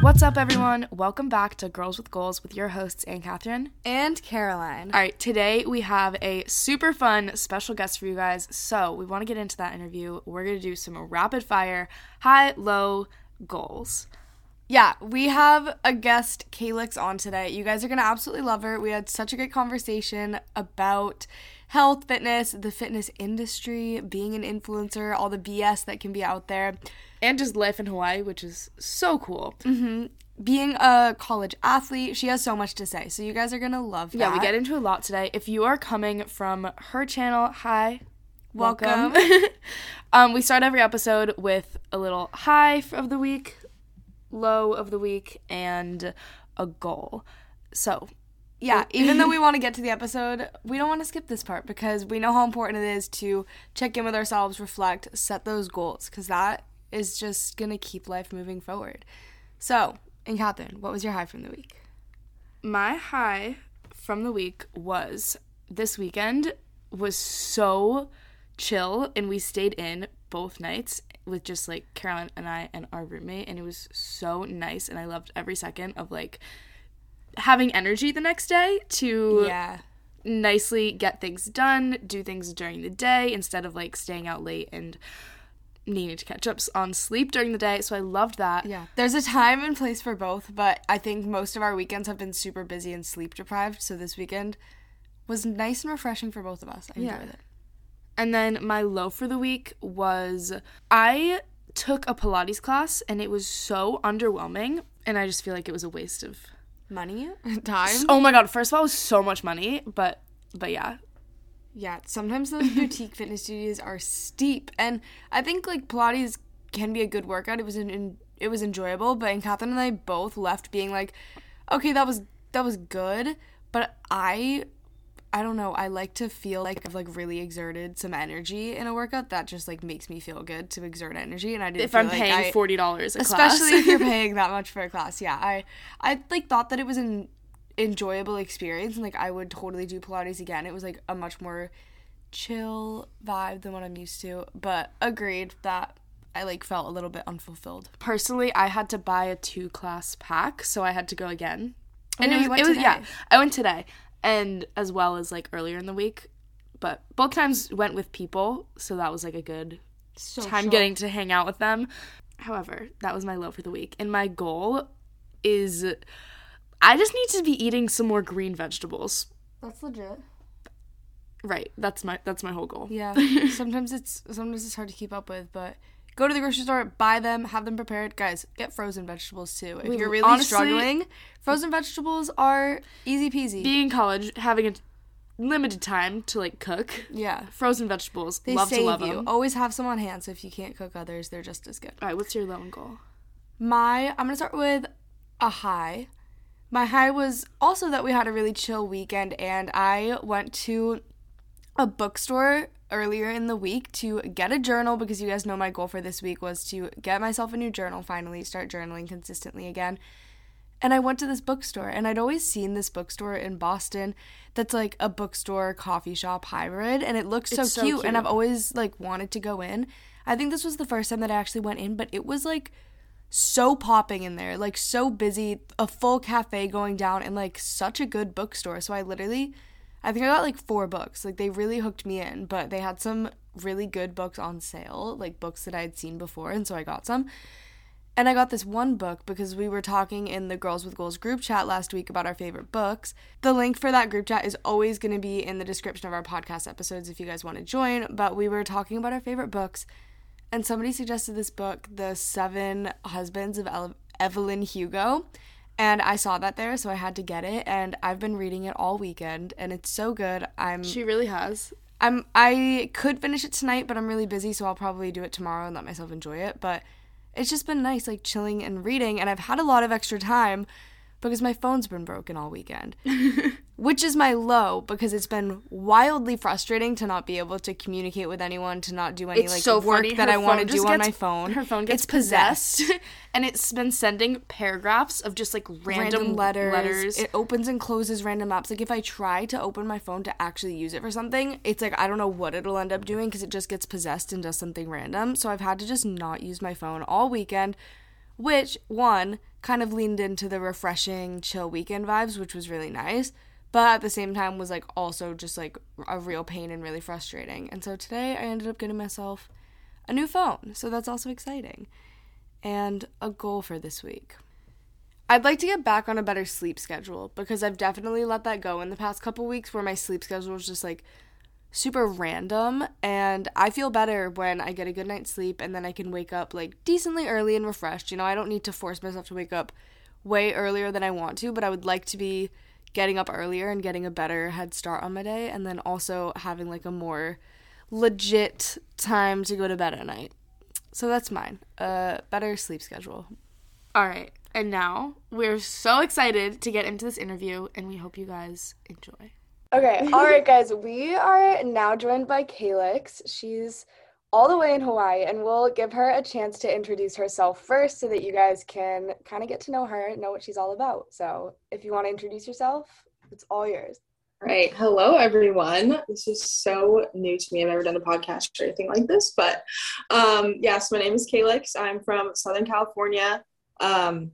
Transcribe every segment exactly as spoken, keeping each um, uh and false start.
What's up, everyone? Welcome back to Girls with Goals with your hosts, Anne Catherine and Caroline. All right, today we have a super fun special guest for you guys. So we want to get into that interview. We're going to do some rapid fire, high, low goals. Yeah, we have a guest, Calyx, on today. You guys are going to absolutely love her. We had such a great conversation about health, fitness, the fitness industry, being an influencer, all the B S that can be out there. And just life in Hawaii, which is so cool. Mm-hmm. Being a college athlete, she has so much to say. So you guys are going to love that. Yeah, we get into a lot today. If you are coming from her channel, hi. Welcome. welcome. um, we start every episode with a little high of the week, low of the week, and a goal. So, yeah, even though we want to get to the episode, we don't want to skip this part because we know how important it is to check in with ourselves, reflect, set those goals, because that is just going to keep life moving forward. So, and Catherine, what was your high from the week? My high from the week was this weekend was so chill, and we stayed in both nights with just, like, Caroline and I and our roommate, and it was so nice, and I loved every second of, like, having energy the next day to yeah. nicely get things done, do things during the day, instead of, like, staying out late and needing to catch up on sleep during the day. So I loved that. Yeah. There's a time and place for both, but I think most of our weekends have been super busy and sleep deprived, so this weekend was nice and refreshing for both of us. I enjoyed yeah. it. And then my low for the week was I took a Pilates class and it was so underwhelming, and I just feel like it was a waste of money, time. Oh my god, first of all, it was so much money, but but yeah. Yeah, sometimes those boutique fitness studios are steep, and I think, like, Pilates can be a good workout. It was an, it was enjoyable, but and Catherine and I both left being like, okay, that was that was good, but I I don't know, I like to feel like I've, like, really exerted some energy in a workout. That just, like, makes me feel good to exert energy, and I didn't if feel I'm like paying I, forty dollars a especially class. Especially if you're paying that much for a class, yeah. I, I like, thought that it was an enjoyable experience, and, like, I would totally do Pilates again. It was, like, a much more chill vibe than what I'm used to, but agreed that I, like, felt a little bit unfulfilled. Personally, I had to buy a two class pack, so I had to go again. Oh, and yeah, it was, you went it was today. yeah, I went today, and as well as, like, earlier in the week, but both times went with people, so that was, like, a good so time chill. Getting to hang out with them. However, that was my low for the week, and my goal is I just need to be eating some more green vegetables. That's legit. Right. That's my that's my whole goal. Yeah. sometimes it's sometimes it's hard to keep up with, but go to the grocery store, buy them, have them prepared. Guys, get frozen vegetables too. If we, you're really honestly, struggling, frozen vegetables are easy peasy. Being in college, having a limited time to, like, cook. Yeah. Frozen vegetables. They love save to love you. them. Always have some on hand, so if you can't cook others, they're just as good. All right, what's your low and goal? My, I'm going to start with a high. My high was also that we had a really chill weekend, and I went to a bookstore earlier in the week to get a journal, because you guys know my goal for this week was to get myself a new journal, finally start journaling consistently again. And I went to this bookstore, and I'd always seen this bookstore in Boston that's, like, a bookstore coffee shop hybrid, and it looks so, so cute, cute, and I've always, like, wanted to go in. I think this was the first time that I actually went in, but it was, like, so popping in there, like, so busy, a full cafe going down, and, like, such a good bookstore. So I literally, I think I got, like, four books. Like, they really hooked me in, but they had some really good books on sale, like, books that I had seen before, and so I got some. And I got this one book because we were talking in the Girls with Goals group chat last week about our favorite books. The link for that group chat is always going to be in the description of our podcast episodes if you guys want to join, but we were talking about our favorite books, and somebody suggested this book, The Seven Husbands of Ele- Evelyn Hugo, and I saw that there, so I had to get it, and I've been reading it all weekend, and it's so good. I'm She really has. I'm I could finish it tonight, but I'm really busy, so I'll probably do it tomorrow and let myself enjoy it, but it's just been nice, like, chilling and reading, and I've had a lot of extra time because my phone's been broken all weekend, which is my low, because it's been wildly frustrating to not be able to communicate with anyone, to not do any, It's like, so work funny. that Her I want to phone do just on gets- my phone. Her phone gets It's possessed. possessed, and it's been sending paragraphs of just, like, random, random letters. letters. It opens and closes random apps. Like, if I try to open my phone to actually use it for something, it's like I don't know what it'll end up doing because it just gets possessed and does something random. So I've had to just not use my phone all weekend, which, one, kind of leaned into the refreshing, chill weekend vibes, which was really nice, but at the same time was, like, also just, like, a real pain and really frustrating. And so today I ended up getting myself a new phone, so that's also exciting. And a goal for this week. I'd like to get back on a better sleep schedule because I've definitely let that go in the past couple weeks where my sleep schedule is just, like, super random, and I feel better when I get a good night's sleep and then I can wake up, like, decently early and refreshed. You know, I don't need to force myself to wake up way earlier than I want to, but I would like to be getting up earlier and getting a better head start on my day, and then also having, like, a more legit time to go to bed at night. So that's mine. A better sleep schedule. All right. And now we're so excited to get into this interview, and we hope you guys enjoy. Okay, all right, guys. We are now joined by Calyx. She's all the way in Hawaii, and we'll give her a chance to introduce herself first so that you guys can kind of get to know her, know what she's all about. So if you want to introduce yourself, it's all yours. All right. Hello, everyone. This is so new to me. I've never done a podcast or anything like this, but um, yes, my name is Calyx. I'm from Southern California. Um,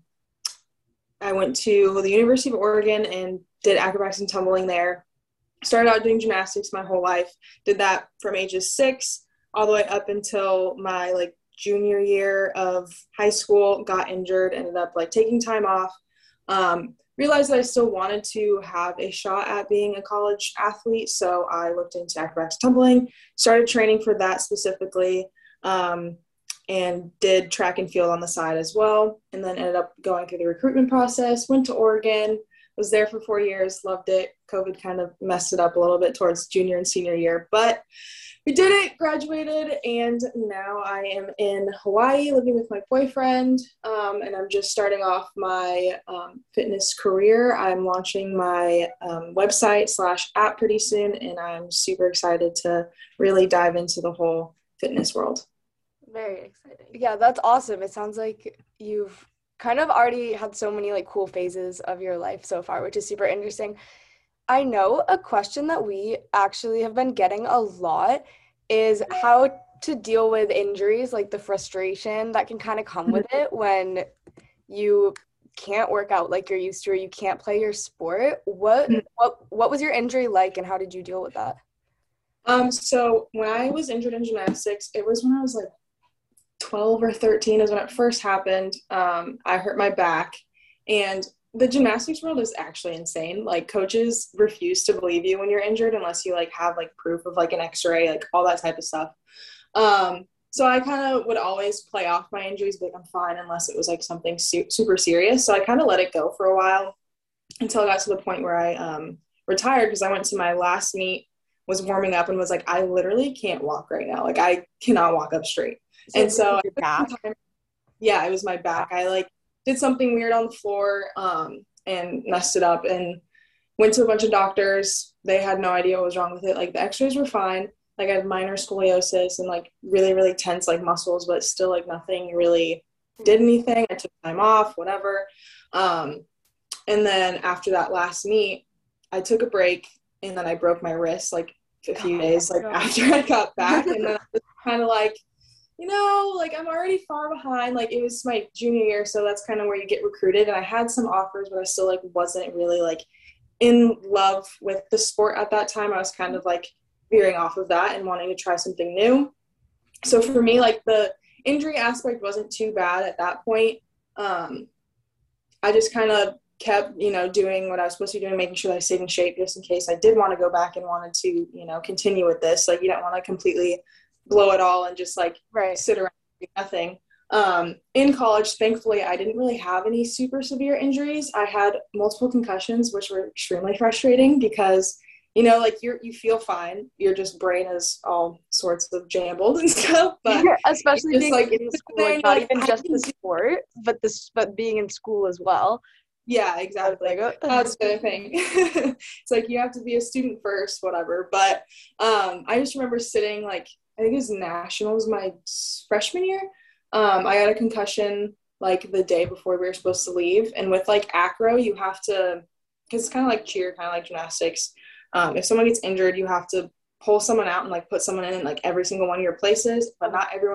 I went to the University of Oregon and did acrobatics and tumbling there. Started out doing gymnastics my whole life. Did that from ages six all the way up until my like junior year of high school. Got injured, ended up like taking time off. Um, realized that I still wanted to have a shot at being a college athlete, so I looked into acrobatics tumbling. Started training for that specifically, um, and did track and field on the side as well. And then ended up going through the recruitment process. Went to Oregon. Was there for four years, loved it. COVID kind of messed it up a little bit towards junior and senior year, but we did it, graduated, and now I am in Hawaii living with my boyfriend, um, and I'm just starting off my um, fitness career. I'm launching my um, website slash app pretty soon, and I'm super excited to really dive into the whole fitness world. Very exciting. Yeah, that's awesome. It sounds like you've kind of already had so many like cool phases of your life so far, which is super interesting. I know a question that we actually have been getting a lot is how to deal with injuries, like the frustration that can kind of come with it when you can't work out like you're used to or you can't play your sport. What what what was your injury like and how did you deal with that? Um, so when I was injured in gymnastics, it was when I was like twelve or thirteen is when it first happened. Um, I hurt my back, and the gymnastics world is actually insane. Like coaches refuse to believe you when you're injured unless you like have like proof of like an x-ray, like all that type of stuff. Um, so I kind of would always play off my injuries, but I'm fine unless it was like something su- super serious. So I kind of let it go for a while until I got to the point where I um, retired because I went to my last meet, was warming up and was like, I literally can't walk right now. Like I cannot walk up straight. So and so back? yeah, it was my back. I like did something weird on the floor um, and messed it up and went to a bunch of doctors. They had no idea what was wrong with it. Like the x-rays were fine. Like I had minor scoliosis and like really, really tense like muscles, but still like nothing really did anything. I took time off, whatever. Um, and then after that last meet, I took a break and then I broke my wrist like a few days like after I got back. And then I was kind of like, you know, like I'm already far behind. Like it was my junior year, so that's kind of where you get recruited. And I had some offers, but I still like wasn't really like in love with the sport at that time. I was kind of like veering off of that and wanting to try something new. So for me, like the injury aspect wasn't too bad at that point. Um, I just kind of kept, you know, doing what I was supposed to be doing, making sure that I stayed in shape just in case I did want to go back and wanted to, you know, continue with this. Like you don't want to completely blow it all and just like right. sit around and do nothing. Um, in college, thankfully, I didn't really have any super severe injuries. I had multiple concussions, which were extremely frustrating because, you know, like you're, you feel fine. Your just brain is all sorts of jambled and stuff. But yeah, especially being like in school, like, not like, even just the sport, but this, but being in school as well. Yeah, exactly. That's the thing. It's like you have to be a student first, whatever. But um, I just remember sitting like, I think it was nationals my freshman year. Um, I got a concussion like the day before we were supposed to leave. And with like acro, you have to, because it's kind of like cheer, kind of like gymnastics. Um, if someone gets injured, you have to pull someone out and like put someone in like every single one of your places, but not everyone can do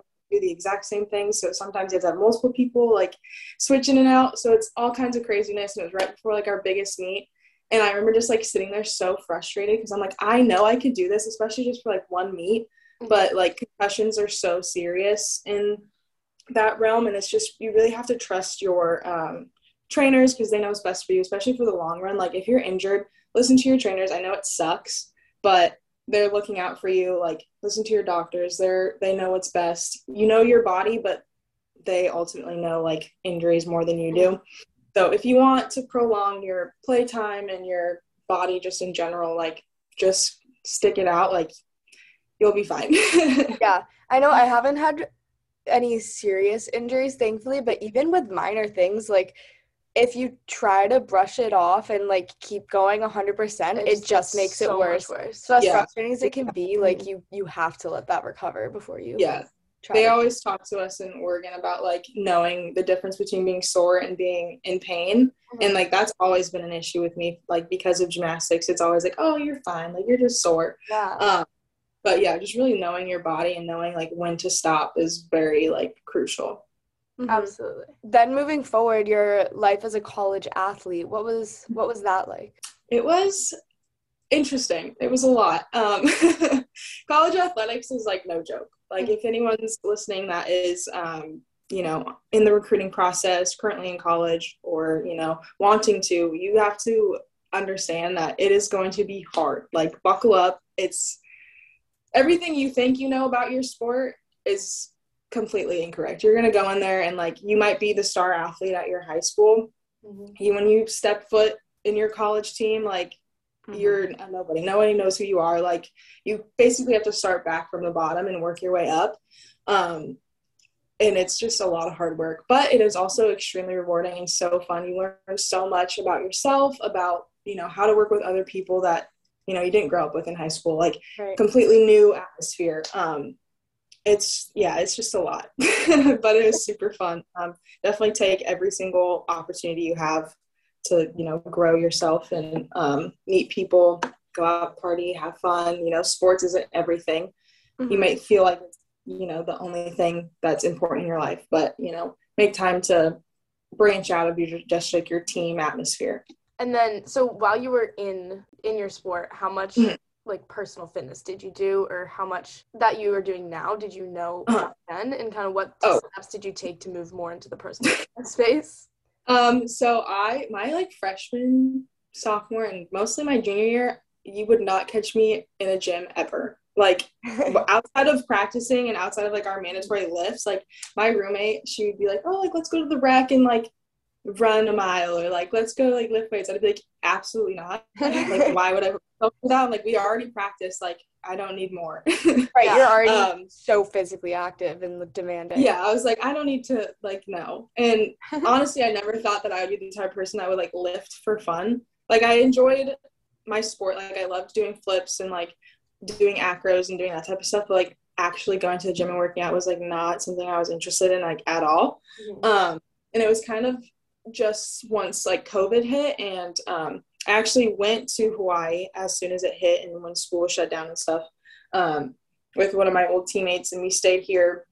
the exact same thing. So sometimes you have to have multiple people like switching it out. So it's all kinds of craziness. And it was right before like our biggest meet. And I remember just like sitting there so frustrated because I'm like, I know I could do this, especially just for like one meet. But like concussions are so serious in that realm. And it's just, you really have to trust your um, trainers because they know what's best for you, especially for the long run. Like if you're injured, listen to your trainers. I know it sucks, but they're looking out for you. Like listen to your doctors. They're, they know what's best. You know your body, but they ultimately know like injuries more than you do. So if you want to prolong your playtime and your body just in general, like just stick it out. Like you'll be fine. Yeah, I know I haven't had any serious injuries, thankfully, but even with minor things, like if you try to brush it off and like keep going one hundred percent, it, it just makes so it worse. worse. So as Yeah. frustrating as it can be, like you you have to let that recover before you Yeah. try They to- always talk to us in Oregon about like knowing the difference between being sore and being in pain. Mhm. And like that's always been an issue with me. Like because of gymnastics, it's always like, oh, you're fine. Like you're just sore. Yeah. Um, but yeah, just really knowing your body and knowing like when to stop is very like crucial. Mhm. Absolutely. Then moving forward, your life as a college athlete, what was what was that like? It was interesting. It was a lot. Um, college athletics is like no joke. Like if anyone's listening that is, um, you know, in the recruiting process, currently in college or, you know, wanting to, you have to understand that it is going to be hard. Like buckle up. It's everything you think you know about your sport is completely incorrect. You're going to go in there and like you might be the star athlete at your high school. Mhm. You, when you step foot in your college team, like Mhm. you're a nobody. Nobody knows who you are. Like you basically have to start back from the bottom and work your way up. Um, and it's just a lot of hard work, but it is also extremely rewarding and so fun. You learn so much about yourself, about, you know, how to work with other people that, you know, you didn't grow up with in high school, like Right. completely new atmosphere. Um, it's, yeah, it's just a lot, but it was super fun. Um, definitely take every single opportunity you have to, you know, grow yourself and um, meet people, go out, party, have fun. You know, sports isn't everything. Mhm. You might feel like it's, you know, the only thing that's important in your life, but, you know, make time to branch out of your, just like your team atmosphere. And then, so while you were in in your sport, how much Mhm. like personal fitness did you do, or how much that you are doing now did you know Uh-huh. then, and kind of what Oh. steps did you take to move more into the personal fitness space? Um, so I, my like freshman, sophomore, and mostly my junior year, you would not catch me in a gym ever. Like outside of practicing and outside of like our mandatory lifts, like my roommate, she would be like, oh, like let's go to the rec and like run a mile, or like let's go like lift weights. I'd be like, absolutely not. Like why would I put that? Like we already practiced. Like I don't need more. Right, Yeah. you're already Um, so physically active and demanding. Yeah, I was like, I don't need to like no. And honestly, I never thought that I would be the type of person that would like lift for fun. Like I enjoyed my sport. Like I loved doing flips and like doing acros and doing that type of stuff. But like actually going to the gym and working out was like not something I was interested in like at all. Mhm. Um, and it was kind of just once like COVID hit, and um, I actually went to Hawaii as soon as it hit and when school shut down and stuff. Um, with one of my old teammates, and we stayed here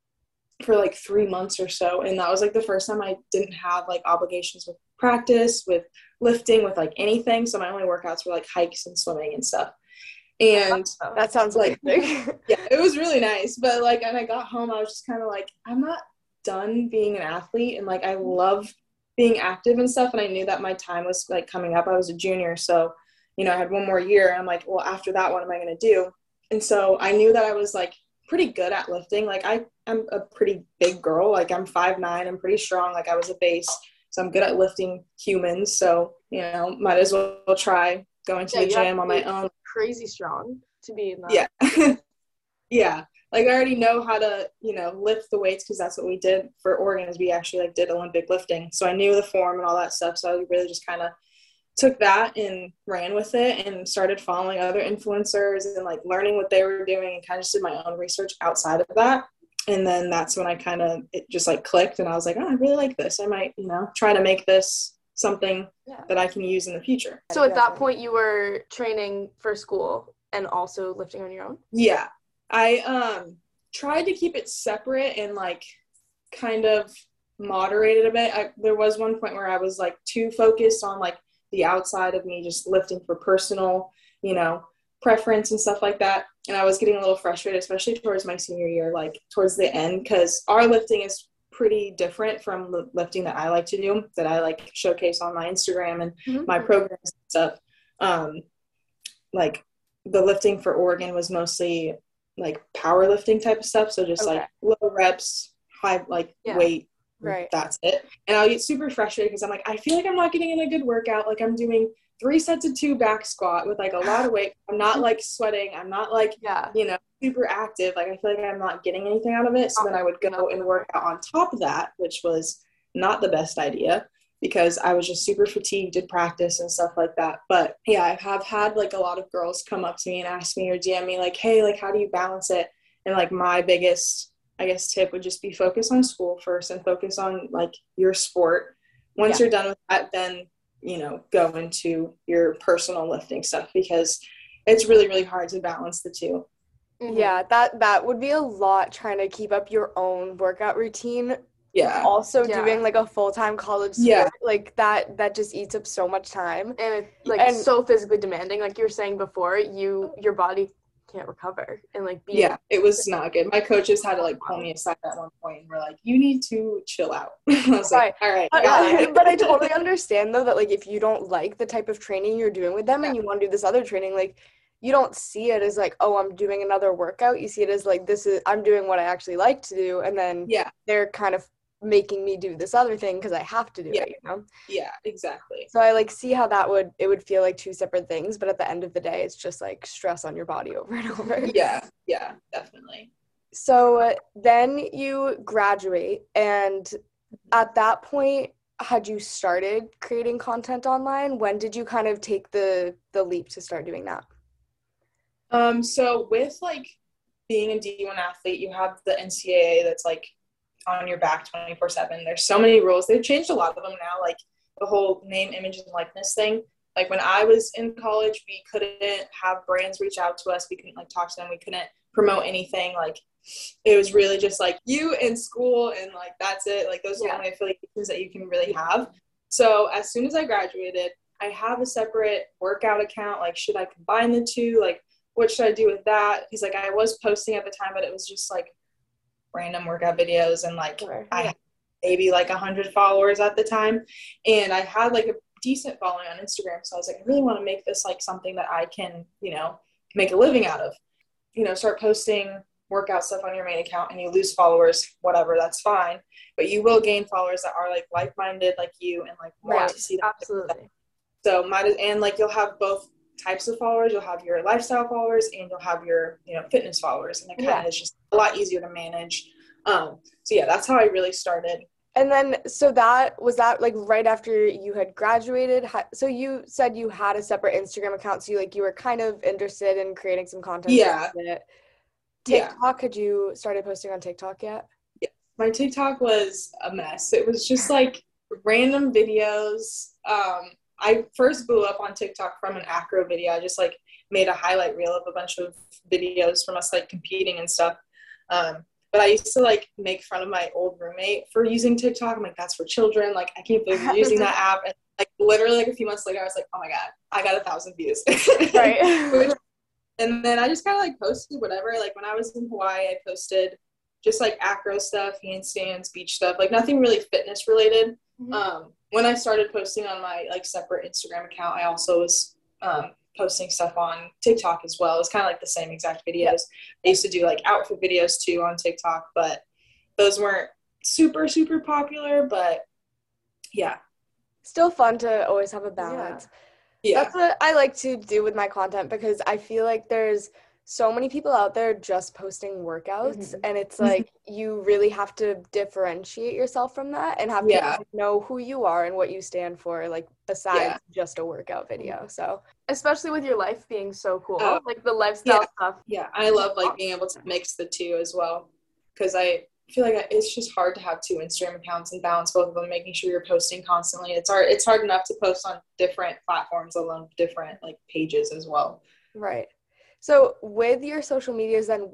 for like three months or so. And that was like the first time I didn't have like obligations with practice, with lifting, with like anything. So my only workouts were like hikes and swimming and stuff. And That sounds Like- amazing. yeah, it was really nice. But like, when I got home, I was just kind of like, I'm not done being an athlete. And like, I love being active and stuff. And I knew that my time was like coming up. I was a junior. So, you know, I had one more year. And I'm like, well, after that, what am I going to do? And so I knew that I was like pretty good at lifting. Like I, I'm a pretty big girl. Like I'm five nine. I'm pretty strong. Like I was a base. So I'm good at lifting humans. So, you know, might as well try going to Yeah, the you have gym to on my be own. Crazy strong to be in that. Yeah. Yeah. Like I already know how to, you know, lift the weights, because that's what we did for Oregon, is we actually like did Olympic lifting. So I knew the form and all that stuff. So I really just kind of took that and ran with it and started following other influencers and like learning what they were doing, and kind of just did my own research outside of that. And then that's when I kind of, it just like clicked, and I was like, oh, I really like this. I might, you know, try to make this something Yeah. that I can use in the future. So at that point, you were training for school and also lifting on your own? Yeah. I, um, tried to keep it separate and like kind of moderate it a bit. I, there was one point where I was like too focused on like the outside of me just lifting for personal, you know, preference and stuff like that. And I was getting a little frustrated, especially towards my senior year, like towards the end, because our lifting is pretty different from the lifting that I like to do, that I like showcase on my Instagram and mm-hmm. my programs and stuff. Um, like the lifting for Oregon was mostly like powerlifting type of stuff. So just okay. like low reps, high like yeah. weight. Right. That's it. And I'll get super frustrated because I'm like, I feel like I'm not getting in a good workout. Like I'm doing three sets of two back squat with like a lot of weight. I'm not like sweating. I'm not like, yeah. you know, super active. Like I feel like I'm not getting anything out of it. So then I would go and work out on top of that, which was not the best idea because I was just super fatigued in practice and stuff like that. But yeah, I have had like a lot of girls come up to me and ask me or D M me like, hey, like, how do you balance it? And like my biggest, I guess, tip would just be focus on school first and focus on like your sport. Once yeah. you're done with that, then, you know, go into your personal lifting stuff because it's really, really hard to balance the two. Mm-hmm. Yeah, that, that would be a lot trying to keep up your own workout routine. Yeah. Also yeah. doing like a full-time college sport, yeah. like that, that just eats up so much time. And it's like and, so physically demanding. Like you were saying before, you, your body can't recover and like be yeah it was not good. My coaches had to like pull me aside at one point and were like, you need to chill out. I was right. like, all right, but, uh, but I totally understand though that like if you don't like the type of training you're doing with them yeah. and you want to do this other training, like you don't see it as like, oh, I'm doing another workout. You see it as like, this is I'm doing what I actually like to do, and then yeah they're kind of making me do this other thing because I have to do yeah. it, you know? Yeah, exactly. So I like see how that would, it would feel like two separate things, but at the end of the day, it's just like stress on your body over and over. Yeah, yeah, definitely. So uh, then you graduate, and at that point, had you started creating content online? When did you kind of take the the leap to start doing that? Um, so with like being a D one athlete, you have the N C double A that's like on your back twenty-four seven. There's so many rules. They've changed a lot of them now, like the whole name, image, and likeness thing. Like when I was in college, we couldn't have brands reach out to us. We couldn't like talk to them. We couldn't promote anything. Like it was really just like you in school and like that's it. Like those are yeah. the only affiliations that you can really have. So as soon as I graduated, I have a separate workout account. Like, should I combine the two? Like, what should I do with that? Because like I was posting at the time, but it was just like random workout videos, and like sure. I had maybe like a hundred followers at the time, and I had like a decent following on Instagram. So I was like, I really want to make this like something that I can, you know, make a living out of. You know, start posting workout stuff on your main account, and you lose followers, whatever, that's fine. But you will gain followers that are like like-minded, like you, and like want right. to see that. Absolutely. So might and like you'll have both types of followers. You'll have your lifestyle followers and you'll have your, you know, fitness followers, and it kind of yeah. is just a lot easier to manage. Um, so yeah, that's how I really started. And then, so that, was that like right after you had graduated? So you said you had a separate Instagram account, so you like, you were kind of interested in creating some content. Yeah. TikTok, yeah. Had you started posting on TikTok yet? Yeah. My TikTok was a mess. It was just like random videos. Um, I first blew up on TikTok from an acro video. I just like made a highlight reel of a bunch of videos from us like competing and stuff. Um, but I used to like make fun of my old roommate for using TikTok. I'm like, that's for children. Like, I can't believe you're using that app. And like literally like a few months later, I was like, oh my God, I got a thousand views. Right. And then I just kind of like posted whatever. Like when I was in Hawaii, I posted just like acro stuff, handstands, beach stuff, like nothing really fitness related. Mm-hmm. Um, when I started posting on my like separate Instagram account, I also was um, posting stuff on TikTok as well. It's kind of like the same exact videos. I used to do like outfit videos too on TikTok, but those weren't super, super popular, but yeah. Still fun to always have a balance. Yeah. yeah. That's what I like to do with my content, because I feel like there's so many people out there just posting workouts, mm-hmm. and it's like you really have to differentiate yourself from that and have yeah. people know who you are and what you stand for, like besides yeah. just a workout video. So especially with your life being so cool, uh, like the lifestyle yeah. stuff. Yeah, I love like being able to mix the two as well, because I feel like it's just hard to have two Instagram accounts and balance both of them, making sure you're posting constantly. It's hard. It's hard enough to post on different platforms, along different like pages as well. Right. So with your social medias, then what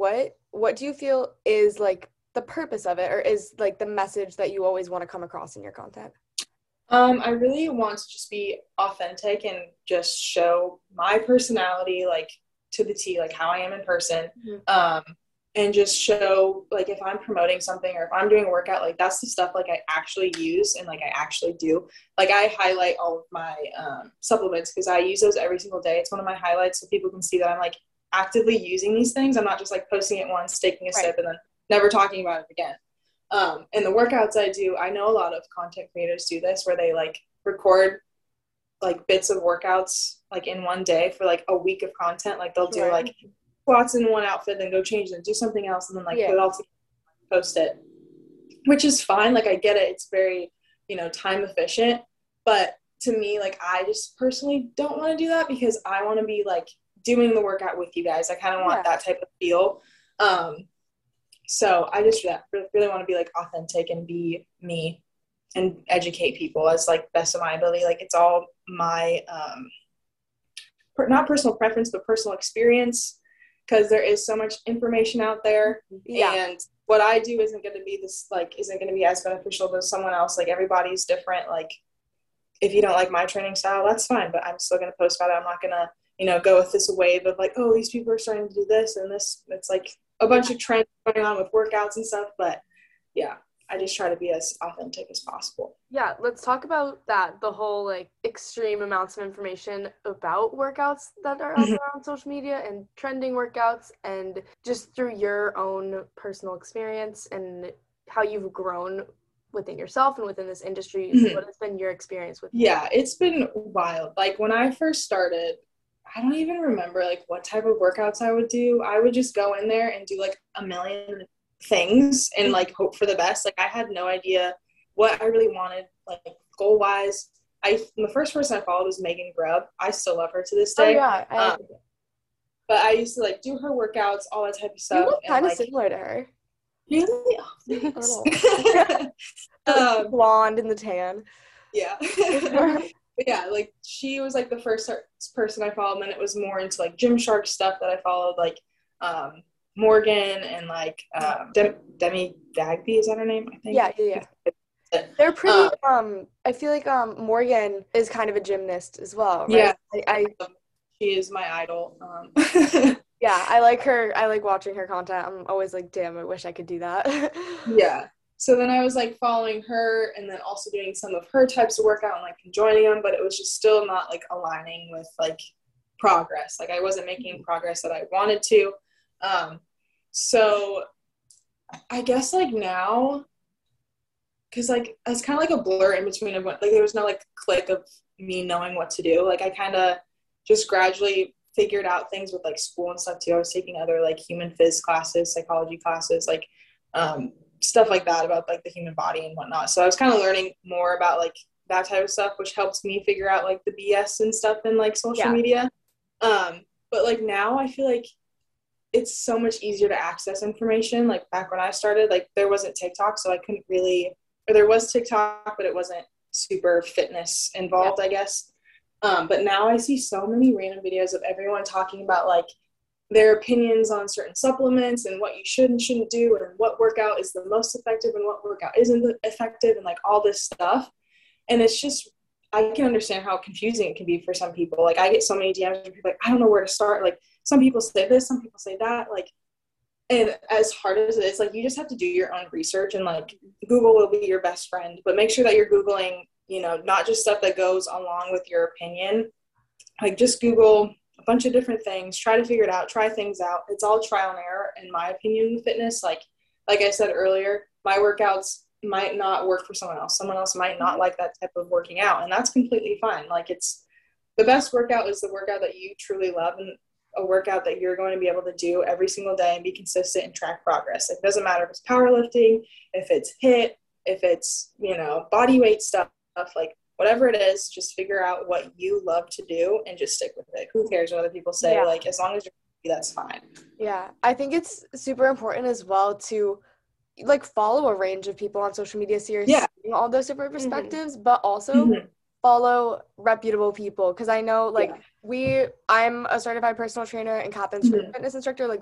what do you feel is like the purpose of it, or is like the message that you always want to come across in your content? Um, I really want to just be authentic and just show my personality, like to the T, like how I am in person. Mhm. Um, and just show, like, if I'm promoting something or if I'm doing a workout, like that's the stuff like I actually use and like I actually do. Like I highlight all of my um, supplements because I use those every single day. It's one of my highlights so people can see that I'm like actively using these things. I'm not just like posting it once, taking a Right. sip, and then never talking about it again. Um, and the workouts I do, I know a lot of content creators do this where they like record like bits of workouts like in one day for like a week of content. Like they'll do Right. like squats in one outfit, then go change and do something else, and then like Yeah. put it all together, post it, which is fine. Like I get it. It's very, you know, time efficient. But to me, like I just personally don't want to do that because I want to be like doing the workout with you guys. I kind of want Yeah. that type of feel. Um, So I just yeah, really, really want to be like authentic and be me and educate people as like best of my ability. Like it's all my um, per- not personal preference, but personal experience because there is so much information out there. Yeah. And what I do isn't going to be this like isn't going to be as beneficial to someone else. Like everybody's different. Like if you don't like my training style, that's fine. But I'm still going to post about it. I'm not going to you know go with this wave of like, oh, these people are starting to do this and this. It's like a bunch of trends going on with workouts and stuff, but yeah, I just try to be as authentic as possible. Yeah, let's talk about that, the whole like extreme amounts of information about workouts that are out Mhm. there on social media and trending workouts, and just through your own personal experience and how you've grown within yourself and within this industry. Mhm. What has been your experience with Yeah, it's been wild. Like when I first started, I don't even remember like what type of workouts I would do. I would just go in there and do like a million things and like hope for the best. Like I had no idea what I really wanted, like goal wise. I the first person I followed was Megan Grubb. I still love her to this Oh day. yeah, I, Um, but I used to like do her workouts, all that type of you stuff. look and kind of like similar to her. really, oh, A thanks. little. The um, blonde and the tan. yeah. But yeah, like she was like the first person I followed, and then it was more into like Gymshark stuff that I followed, like um, Morgan and like um, Dem- Demi Dagby, is that her name? I think. Yeah, yeah, yeah. They're pretty. Um, Um, I feel like um Morgan is kind of a gymnast as well. Right? Yeah. I, I She is my idol. Um, yeah, I like her. I like watching her content. I'm always like, damn, I wish I could do that. yeah. So then I was like following her and then also doing some of her types of workout and like joining them, but it was just still not like aligning with like progress. Like I wasn't making progress that I wanted to. Um, so I guess like now, because like it's kind of like a blur in between of what like there was no like click of me knowing what to do. Like I kind of just gradually figured out things with like school and stuff too. I was taking other like human phys classes, psychology classes, like um, stuff like that about like the human body and whatnot. So I was kind of learning more about like that type of stuff, which helps me figure out like the B S and stuff in like social Yeah. media. Um, but like now I feel like it's so much easier to access information. Like back when I started, like there wasn't TikTok, so I couldn't really, or there was TikTok, but it wasn't super fitness involved, I guess. Um, but now I see so many random videos of everyone talking about like their opinions on certain supplements and what you should and shouldn't do and what workout is the most effective and what workout isn't effective and like all this stuff. And it's just, I can understand how confusing it can be for some people. Like I get so many D Ms from people like, I don't know where to start. Like some people say this, some people say that. Like, and as hard as it is, like you just have to do your own research and like Google will be your best friend, but make sure that you're Googling, you know, not just stuff that goes along with your opinion. Like just Google a bunch of different things, try to figure it out, try things out. It's all trial and error in my opinion with fitness. Like, like I said earlier, my workouts might not work for someone else. Someone else might not like that type of working out, and that's completely fine. Like it's the best workout is the workout that you truly love and a workout that you're going to be able to do every single day and be consistent and track progress. It doesn't matter if it's powerlifting, if it's HIIT, if it's, you know, body weight stuff, like whatever it is, just figure out what you love to do and just stick with it. Who cares what other people say? Yeah. Like as long as you're happy, that's fine. Yeah, I think it's super important as well to like follow a range of people on social media so you're Yeah. seeing all those different perspectives, but also Mhm. follow reputable people, because I know like Yeah. we I'm a certified personal trainer and Catherine's a Mhm. fitness instructor, like,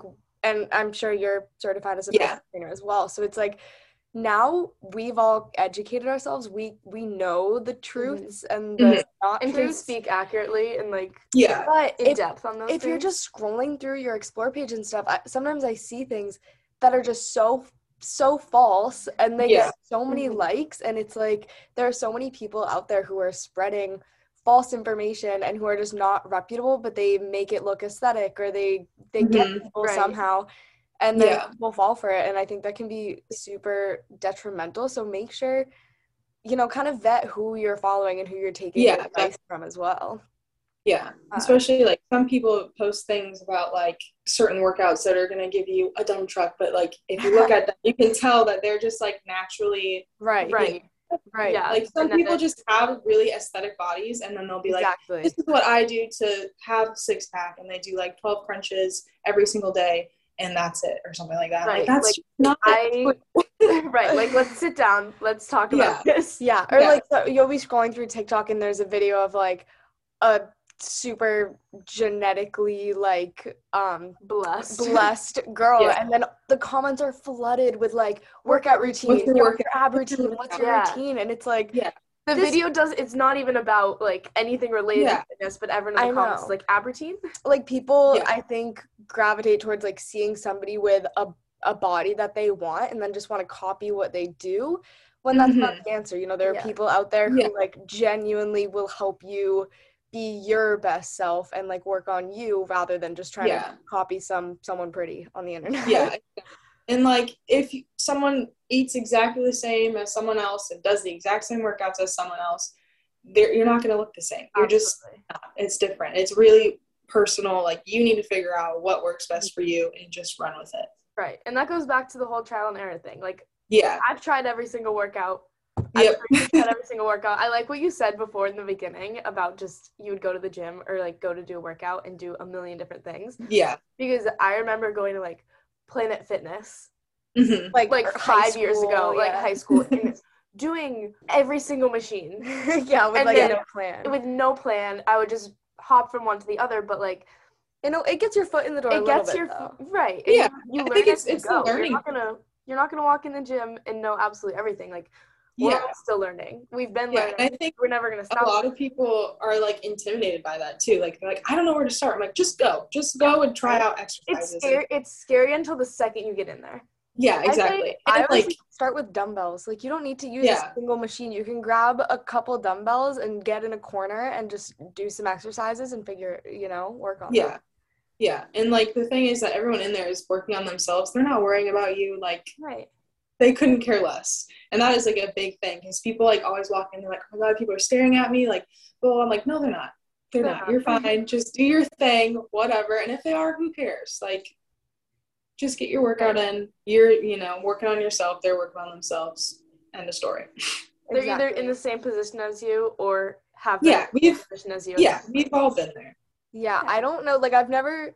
and I'm sure you're certified as a Yeah. personal trainer as well. So it's like now we've all educated ourselves. We we know the truths and the Mhm. not And can truths. speak accurately and like Yeah. But in if, depth on those if you're things. just scrolling through your explore page and stuff, I, sometimes I see things that are just so so false, and they Yeah. get so many Mhm. likes, and it's like there are so many people out there who are spreading false information and who are just not reputable, but they make it look aesthetic, or they they get Mhm. people Right. somehow, and then Yeah. people fall for it, and I think that can be super detrimental. So make sure, you know, kind of vet who you're following and who you're taking Yeah, your advice from as well. Yeah, Uh, especially like some people post things about like certain workouts that are going to give you a dump truck, but like if you look at them, you can tell that they're just like naturally, Right. Right. Right. Yeah. like some and then people the- just have really aesthetic bodies, and then they'll be like, Exactly. this is what I do to have a six pack, and they do like twelve crunches every single day, and that's it, or something like that. I'm Right, like, that's like, just not I it. right, like let's sit down, let's talk about this. Yeah. Or Yeah. like so you'll be scrolling through TikTok and there's a video of like a super genetically like um Blessed. blessed girl, Yeah. and then the comments are flooded with like workout routine, What's your your workout? ab routine, what's your Yeah. routine, and it's like Yeah. The This- video does it's not even about like anything related Yeah. to fitness, but everyone in I the comments know. is like ab routine. like people Yeah. I think gravitate towards like seeing somebody with a a body that they want and then just want to copy what they do, when that's not the answer. You know, there are Yeah. people out there who Yeah. like genuinely will help you be your best self and like work on you rather than just trying Yeah. to copy some someone pretty on the internet. Yeah. And like if you- someone eats exactly the same as someone else and does the exact same workouts as someone else, they're, you're not going to look the same. You're just Absolutely. not. It's different. It's really personal. Like you need to figure out what works best for you and just run with it. Right. And that goes back to the whole trial and error thing. Like Yeah. I've tried every single workout. Yep. I've tried every single workout. I like what you said before in the beginning about just you would go to the gym or like go to do a workout and do a million different things. Yeah. Because I remember going to like Planet Fitness Mhm. like like high five years ago, school, like yeah. high school, and doing every single machine yeah, with And like then- no plan. with no plan. I would just hop from one to the other, but like You know, it gets your foot in the door a it little gets bit, your though. right. and Yeah, you, you I learn think as it's- you it's the go. learning. You're not gonna you're not gonna walk in the gym and know absolutely everything. Like we're Yeah. all still learning. We've been Yeah. learning. And I think We're never gonna a stop. lot of people are like intimidated by that too. Like they're like, I don't know where to start. I'm like, just go. Just go and try out exercises. It's scary. It's scary until the second you get in there. Yeah, I say- exactly. I And always like start with dumbbells. Like you don't need to use Yeah. a single machine. You can grab a couple dumbbells and get in a corner and just do some exercises and figure, you know, work on yeah. them. Yeah. And like the thing is that everyone in there is working on themselves. They're not worrying about you. Like Right. they couldn't care less. And that is like a big thing because people like always walk in, they're like, oh my God, people are staring at me. Like, well, I'm like, no, they're not. They're, They're not. not. You're fine. Just do your thing, whatever. And if they are, who cares? Like, just get your workout in. You're, you know, working on yourself. They're working on themselves. End of story. They're either Exactly. in the same position as you or have been Yeah, in the same we've- position as you. Yeah, we've all been there. Yeah, Yeah. I don't know. Like I've never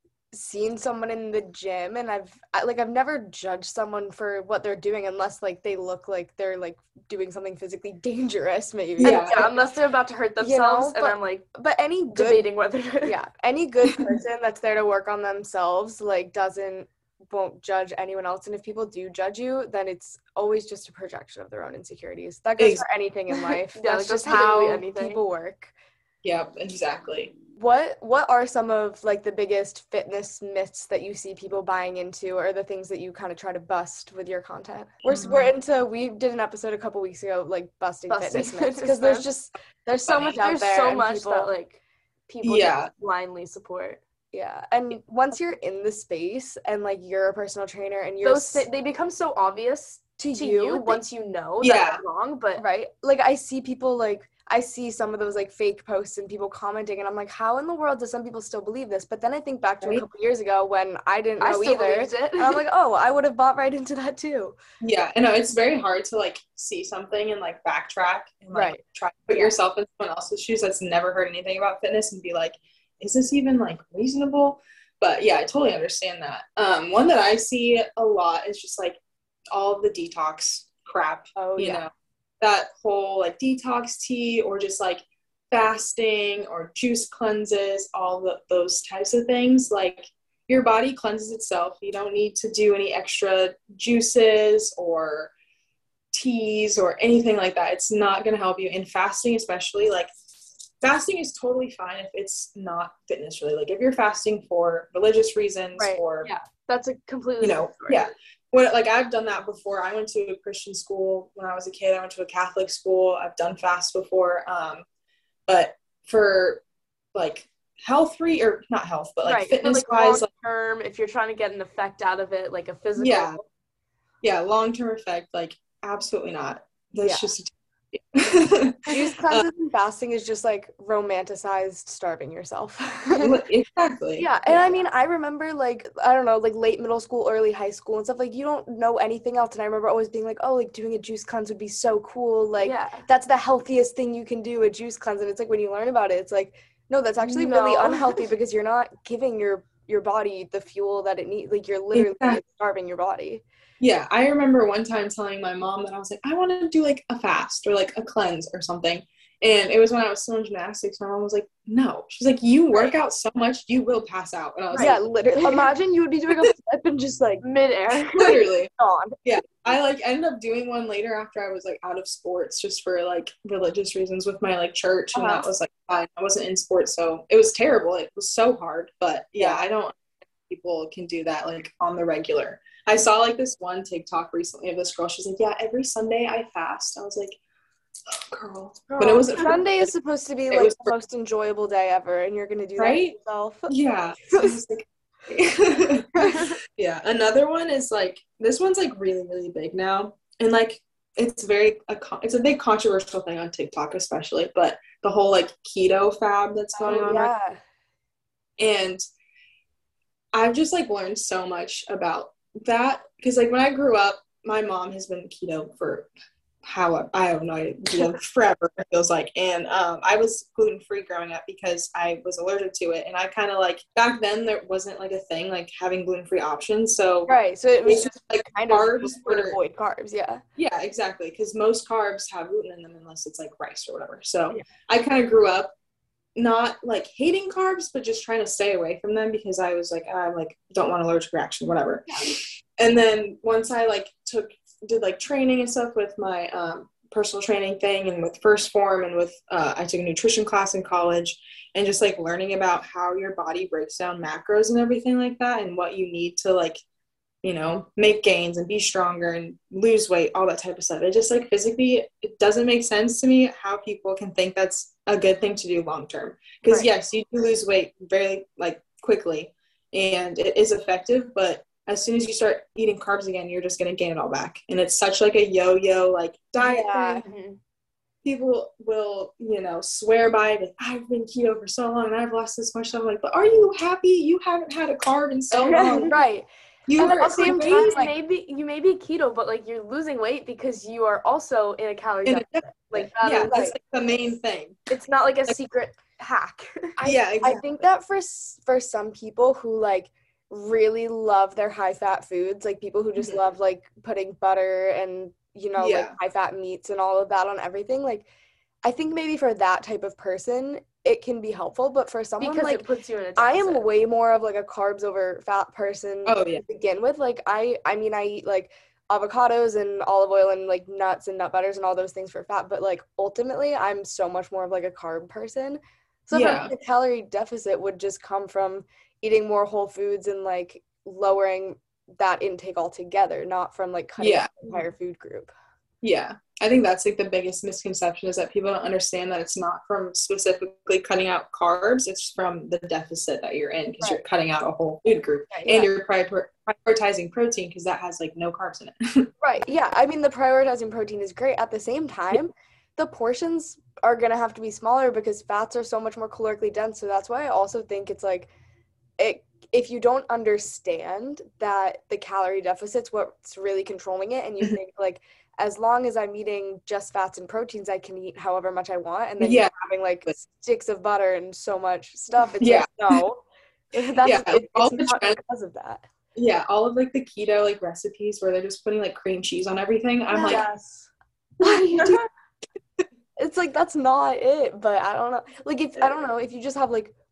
seen someone in the gym, and I've I, like I've never judged someone for what they're doing unless like they look like they're like doing something physically dangerous, maybe. And, Yeah. yeah, unless they're about to hurt You themselves, know, and but- I'm like But any good debating whether to. yeah, any good person that's there to work on themselves like doesn't won't judge anyone else, and if people do judge you, then it's always just a projection of their own insecurities. That goes for anything in life. Yeah, That's like, just that's literally how anything. people work. Yep, exactly. What what are some of like the biggest fitness myths that you see people buying into, or the things that you kind of try to bust with your content? We're s we're into we did an episode a couple weeks ago like busting, Busting fitness myths fitness because there's myths. just there's so Funny. much out There's there. so and much people, that like people Yeah. just blindly support. yeah, and once you're in the space and like you're a personal trainer and you're Those s- thi- they become so obvious to, to you, you they- once you know Yeah. that they're wrong, but right? Like I see people like I see some of those like fake posts and people commenting, and I'm like, how in the world do some people still believe this? But then I think back to a Right. couple years ago when I didn't know I still either, believed it. and I'm like, oh, I would have bought right into that too. Yeah, I know it's very hard to like see something and like backtrack and like Right. try to put Yeah. yourself in someone else's shoes that's never heard anything about fitness and be like, is this even like reasonable? But yeah, I totally understand that. Um, one that I see a lot is just like all of the detox crap. Oh, you yeah. know, that whole like detox tea or just like fasting or juice cleanses, all the, those types of things. Like your body cleanses itself. You don't need to do any extra juices or teas or anything like that. It's not going to help you. In fasting especially, like fasting is totally fine if it's not fitness related. Like if you're fasting for religious reasons Right. or Yeah, that's a completely you know, different story. yeah. When, like I've done that before. I went to a Christian school when I was a kid. I went to a Catholic school. I've done fasts before. Um, but for like health re or not health, but like right. fitness For, like, wise, long term, if you're trying to get an effect out of it, like a physical. yeah, yeah, long term effect, like absolutely not. That's Yeah. just Juice cleanses and fasting is just like romanticized starving yourself. exactly. Yeah, and I mean, I remember like I don't know, like late middle school, early high school and stuff. Like you don't know anything else, and I remember always being like, "Oh, like doing a juice cleanse would be so cool. Like Yeah. that's the healthiest thing you can do, a juice cleanse." And it's like when you learn about it, it's like, no, that's actually really No. unhealthy because you're not giving your your body the fuel that it needs. Like you're literally Exactly. starving your body. Yeah, I remember one time telling my mom that I was like, I want to do like a fast or like a cleanse or something. And it was when I was still in gymnastics. My mom was like, no. She's like, you work out so much, you will pass out. And I was Yeah, like, literally. Imagine you would be doing a flip and just like Midair. literally. on. I like ended up doing one later after I was like out of sports just for like religious reasons with my like church. And Uh-huh. that was like fine. I wasn't in sports. So it was terrible. It was so hard. But yeah, Yeah. I don't think people can do that like on the regular. I saw like this one TikTok recently of this girl. She's like, yeah, every Sunday I fast. I was like, oh, girl. But it wasn't for- Sunday is supposed to be It like was the for- most enjoyable day ever, and you're gonna do Right? that yourself. Yeah. So I was like, yeah. Another one is like, this one's like really, really big now. And like, it's very, a, con- it's a big controversial thing on TikTok, especially, but the whole like keto fad that's going Oh, on right yeah. And I've just like learned so much about that because like when I grew up, my mom has been keto for how I don't know, you know, forever it feels like. And um, I was gluten free growing up because I was allergic to it. And I kind of like back then there wasn't like a thing like having gluten free options. So Right. So it was it's just just like kind of carbs would were, avoid carbs. Yeah. yeah, exactly. Because most carbs have gluten in them unless it's like rice or whatever. So Yeah. I kind of grew up not like hating carbs, but just trying to stay away from them because I was like, I like don't want allergic reaction, whatever. Yeah. And then once I like took, did like training and stuff with my um, personal training thing and with First Form and with, uh, I took a nutrition class in college and just like learning about how your body breaks down macros and everything like that and what you need to like, you know, make gains and be stronger and lose weight, all that type of stuff. It just like physically, it doesn't make sense to me how people can think that's a good thing to do long term. Because Right. yes, you do lose weight very like quickly and it is effective, but as soon as you start eating carbs again, you're just going to gain it all back. And it's such like a yo-yo like diet Yeah. thing. People will, you know, swear by it. Like, I've been keto for so long and I've lost this much. I'm like, but are you happy? You haven't had a carb in so long. Right. You And are at the same like, time, You like- may be you may be keto, but like you're losing weight because you are also in a calorie in a deficit. Like yeah, that is, that's like the main thing. it's not like a secret hack. I, yeah, I exactly. think that for s- for some people who like really love their high fat foods, like people who just Mhm. love like putting butter and you know like Yeah. high fat meats and all of that on everything, like I think maybe for that type of person it can be helpful, but for someone because like it puts you in a I deficit. am way more of like a carbs over fat person Oh, yeah. to begin with. Like I I mean I eat like avocados and olive oil and like nuts and nut butters and all those things for fat, but like ultimately I'm so much more of like a carb person. So for Yeah. me, the calorie deficit would just come from eating more whole foods and like lowering that intake altogether, not from like cutting Yeah. out the entire food group. Yeah. I think that's like the biggest misconception is that people don't understand that it's not from specifically cutting out carbs. It's from the deficit that you're in because you're Right. cutting out a whole food group Right, and yeah. you're prior- prioritizing protein because that has like no carbs in it. Right. Yeah. I mean, the prioritizing protein is great. At the same time, the portions are going to have to be smaller because fats are so much more calorically dense. So that's why I also think it's like, it, if you don't understand that the calorie deficit's what's really controlling it, and you Mhm. think like, as long as I'm eating just fats and proteins, I can eat however much I want. And then Yeah. you're having like sticks of butter and so much stuff. It's Yeah. like, no, that's, Yeah, it, all it's the not trend- because of that. Yeah. All of like the keto like recipes where they're just putting like cream cheese on everything. I'm like, yes. what are you doing? It's like that's not it, but I don't know. Like if I don't know if you just have like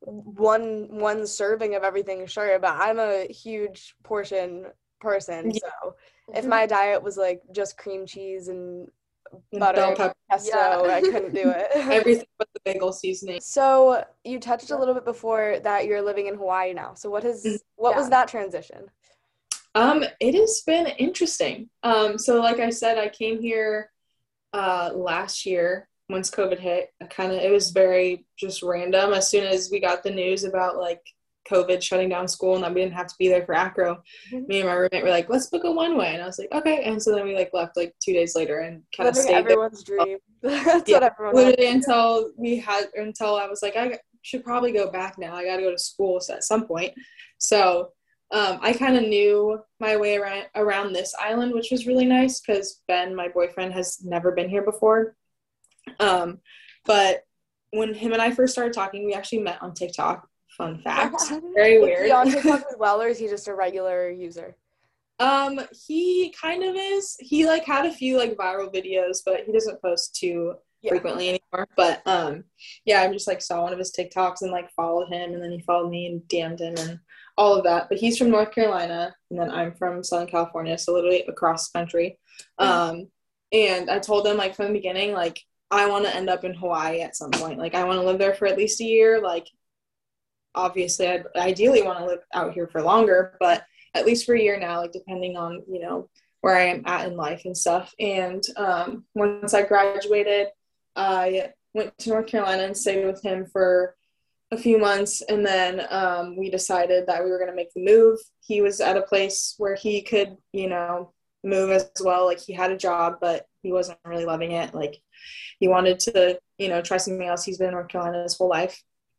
one one serving of everything, sure, but I'm a huge portion person, Yeah. so if my diet was like just cream cheese and And butter, bell pepper. pesto, Yeah. I couldn't do it. Everything but the bagel seasoning. So you touched a little bit before that you're living in Hawaii now. So what has what was Yeah. that transition? Um, it has been interesting. Um, so like I said, I came here uh last year once COVID hit. I kind of it was very just random. As soon as we got the news about like COVID shutting down school and that we didn't have to be there for acro, Mhm. me and my roommate were like, let's book a one way. And I was like, okay. And so then we like left like two days later and kind of Living stayed there. everyone's dream. That's Yeah, what everyone wants. literally until we had until I was like, I should probably go back now. I got to go to school at some point. So um, I kind of knew my way around around this island, which was really nice because Ben, my boyfriend, has never been here before. Um, but when him and I first started talking, we actually met on TikTok. Fun fact, very Is weird. he on TikTok as well, or is he just a regular user? Um, he kind of is. He like had a few like viral videos, but he doesn't post too Yeah. frequently anymore. But um, yeah, I just like saw one of his TikToks and like followed him, and then he followed me and D M'd him and all of that. But he's from North Carolina, and then I'm from Southern California, so literally across the country. Um, and I told him like from the beginning, like I want to end up in Hawaii at some point. Like I want to live there for at least a year. Like obviously, I'd ideally want to live out here for longer, but at least for a year now, like depending on, you know, where I am at in life and stuff. And um, once I graduated, I went to North Carolina and stayed with him for a few months. And then um, we decided that we were going to make the move. He was at a place where he could, you know, move as well. Like he had a job, but he wasn't really loving it. Like he wanted to, you know, try something else. He's been in North Carolina his whole life.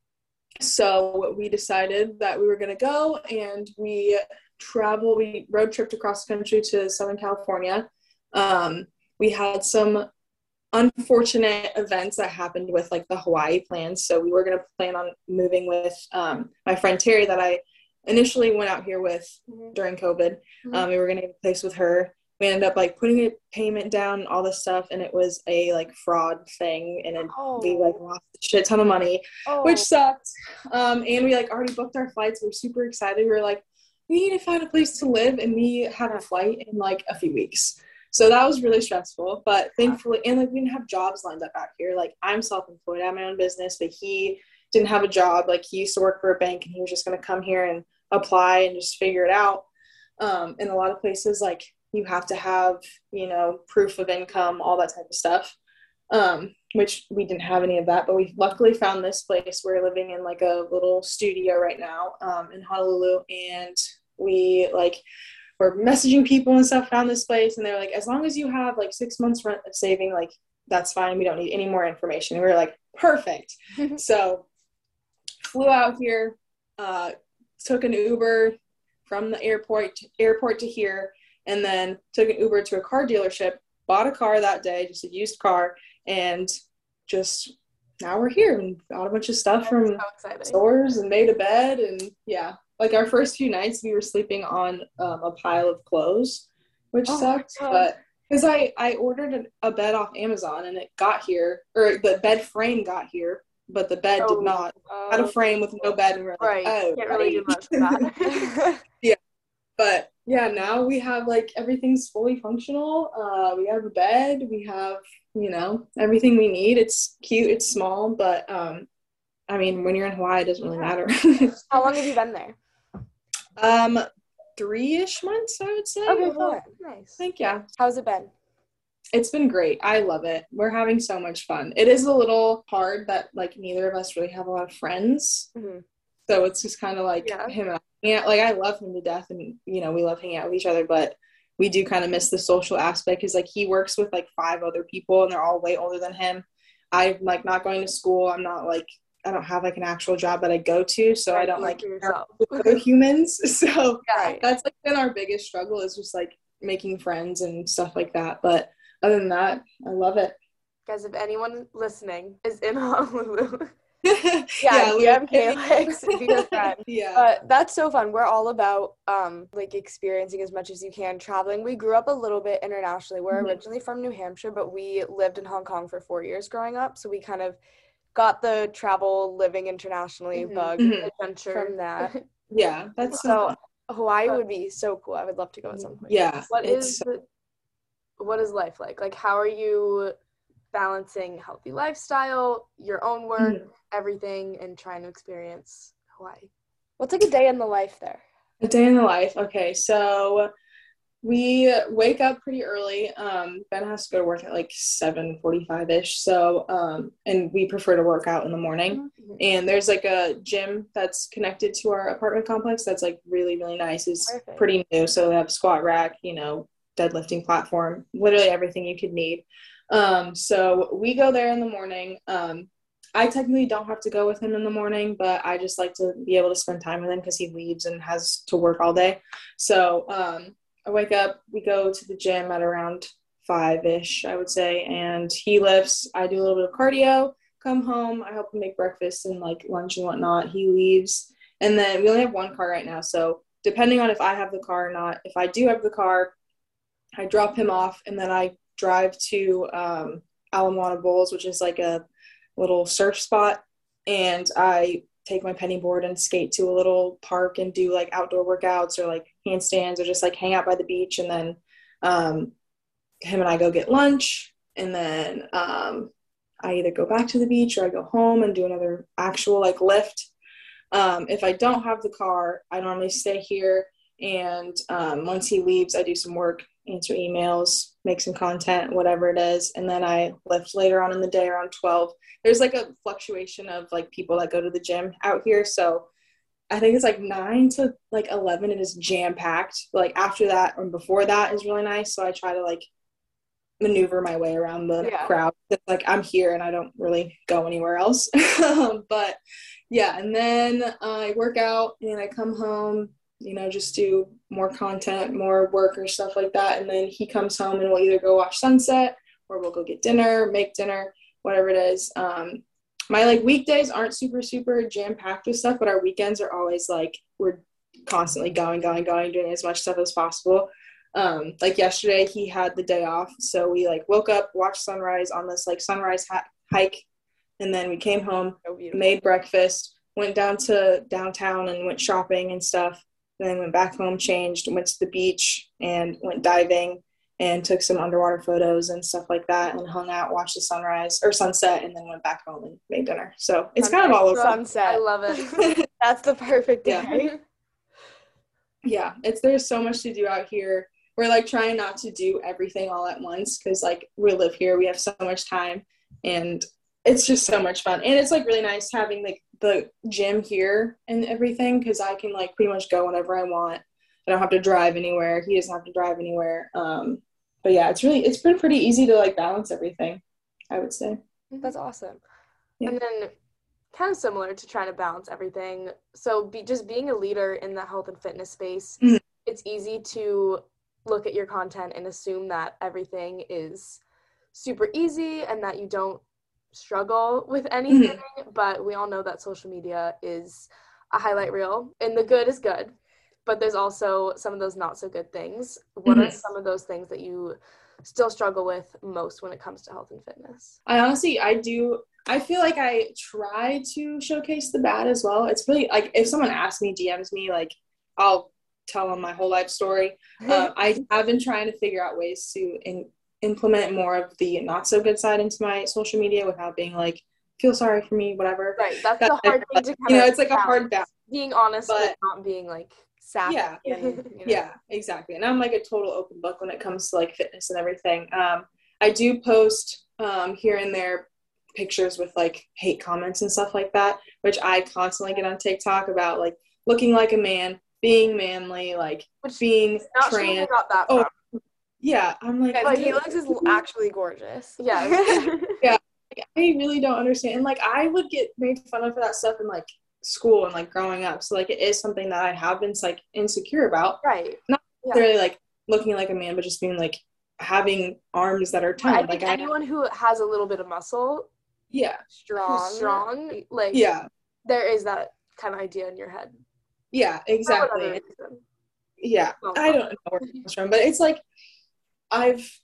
So we decided that we were going to go, and we traveled, we road tripped across the country to Southern California. Um, we had some unfortunate events that happened with like the Hawaii plans. So we were going to plan on moving with um, my friend Terry that I initially went out here with Mhm. during COVID. Mhm. Um, we were going to get a place with her. We ended up like putting a payment down and all this stuff, and it was a like fraud thing, and it, Oh. we like lost a shit ton of money, Oh. which sucked. Um, and we like already booked our flights. We were super excited. We were like, we need to find a place to live, and we have a flight in like a few weeks. So that was really stressful, but thankfully, and like we didn't have jobs lined up out here. Like I'm self-employed, I have my own business, but he didn't have a job. Like he used to work for a bank, and he was just going to come here and apply and just figure it out. Um, in a lot of places, like you have to have, you know, proof of income, all that type of stuff, um, which we didn't have any of that. But we luckily found this place. We're living in like a little studio right now um, in Honolulu, and we like were messaging people and stuff, found this place, and they're like, as long as you have like six months rent of saving, like that's fine. We don't need any more information. And we were like, perfect. So flew out here, uh, took an Uber from the airport to, airport to here, and then took an Uber to a car dealership, bought a car that day, just a used car, and just now we're here and got a bunch of stuff from So exciting. stores and made a bed. And yeah, like our first few nights we were sleeping on um, a pile of clothes, which Oh my sucked, God. but because I, I ordered a, a bed off Amazon and it got here, or the bed frame got here, but the bed Oh, did not. uh, Had a frame with no bed, and we were like, right. oh, Can't really do right. much with that. But yeah, now we have like everything's fully functional. Uh, we have a bed, we have, you know, everything we need. It's cute, it's small, but um, I mean, when you're in Hawaii, it doesn't really matter. How long have you been there? um, three-ish months, I would say. Okay, Well, fun. Nice. I think yeah, How's it been? it's been great. I love it. We're having so much fun. It is a little hard that like neither of us really have a lot of friends. Mhm. So it's just kind of like Yeah. him and I. Yeah, like I love him to death, and you know we love hanging out with each other, but we do kind of miss the social aspect because like he works with like five other people, and they're all way older than him. I'm like not going to school. I'm not like I don't have like an actual job that I go to, so I Right, don't you like for interact yourself. with other humans. So Right. that's like been our biggest struggle is just like making friends and stuff like that. But other than that, I love it. Guys, if anyone listening is in Honolulu, yeah, yeah, literally. D M Calyx, be your friend. Yeah. But that's so fun. We're all about um like experiencing as much as you can, traveling. We grew up a little bit internationally. We're Mhm. originally from New Hampshire, but we lived in Hong Kong for four years growing up. So we kind of got the travel, living internationally Mhm. bug Mhm. Adventure. from that. Yeah, that's So Hawaii would be so cool. I would love to go at some point. yeah. What it's is the, what is life like? Like, how are you balancing healthy lifestyle, your own work, Mhm. everything, and trying to experience Hawaii? What's like a day in the life there? a day in the life. Okay, so we wake up pretty early. Um, Ben has to go to work at like seven forty-five ish. So, um, and we prefer to work out in the morning. Mhm. And there's like a gym that's connected to our apartment complex that's like really, really nice. It's Perfect. pretty new. So they have squat rack, you know, deadlifting platform, literally everything you could need. Um, so we go there in the morning. Um, I technically don't have to go with him in the morning, but I just like to be able to spend time with him because he leaves and has to work all day. So, um, I wake up, we go to the gym at around five-ish, I would say, and he lifts. I do a little bit of cardio, come home, I help him make breakfast and like lunch and whatnot. He leaves, and then we only have one car right now, so depending on if I have the car or not, if I do have the car, I drop him off, and then I drive to um, Alamana Bowls, which is like a little surf spot, and I take my penny board and skate to a little park and do like outdoor workouts or like handstands or just like hang out by the beach. And then um, him and I go get lunch, and then um, I either go back to the beach or I go home and do another actual like lift. Um, if I don't have the car, I normally stay here, and um, once he leaves, I do some work, answer emails, make some content, whatever it is, and then I lift later on in the day around twelve. There's like a fluctuation of like people that go to the gym out here, so I think it's like nine to like eleven. It is jam packed. Like after that or before that is really nice, so I try to like maneuver my way around the Yeah. crowd. It's like I'm here and I don't really go anywhere else. But yeah, and then I work out and I come home, you know, just do more content, more work or stuff like that. And then he comes home and we'll either go watch sunset or we'll go get dinner, make dinner, whatever it is. Um, my like weekdays aren't super, super jam packed with stuff, but our weekends are always like, we're constantly going, going, going, doing as much stuff as possible. Um, like yesterday he had the day off. So we like woke up, watched sunrise on this like sunrise ha- hike. And then we came home, So beautiful. made breakfast, went down to downtown and went shopping and stuff. And then went back home, changed, went to the beach and went diving and took some underwater photos and stuff like that and hung out, watched the sunrise or sunset, and then went back home and made dinner. So it's kind of all over. Sunset. I love it. That's the perfect Yeah. day. Yeah, it's there's so much to do out here. We're like trying not to do everything all at once because like we live here, we have so much time, and it's just so much fun. And it's like really nice having like the gym here and everything because I can like pretty much go whenever I want. I don't have to drive anywhere. He doesn't have to drive anywhere. Um, but yeah, it's really it's been pretty easy to like balance everything, I would say. That's awesome. Yeah. And then kind of similar to trying to balance everything. So be just being a leader in the health and fitness space, Mhm. it's easy to look at your content and assume that everything is super easy and that you don't struggle with anything. But we all know that social media is a highlight reel, and the good is good. But there's also some of those not so good things. What are Mhm. some of those things that you still struggle with most when it comes to health and fitness? I honestly, I do. I feel like I try to showcase the bad as well. It's really like if someone asks me, D Ms me, like I'll tell them my whole life story. Um, I have been trying to figure out ways to in, implement more of the not so good side into my social media without being like, feel sorry for me, whatever. Right, that's That- the hard thing to kind You know, of it's like a hard balance. being honest but But- not being like Sappy Yeah. and, you know. Yeah, exactly. And I'm like a total open book when it comes to like fitness and everything. Um, I do post um, here and there pictures with like hate comments and stuff like that, which I constantly get on TikTok about like looking like a man, being manly, like which being not sure we trans. got that Oh, from. Yeah, I'm like, Guys, I, Helix is actually gorgeous. Yeah. I really don't understand. And like I would get made fun of for that stuff in like school and like growing up. So like it is something that I have been like insecure about. Right. Necessarily like looking like a man, but just being like having arms that are toned. I think like I, anyone who has a little bit of muscle, yeah, Strong. who's strong, like yeah, there is that kind of idea in your head. yeah, For exactly. whatever reason. Yeah, Well, I don't know where it comes from, but it's like I've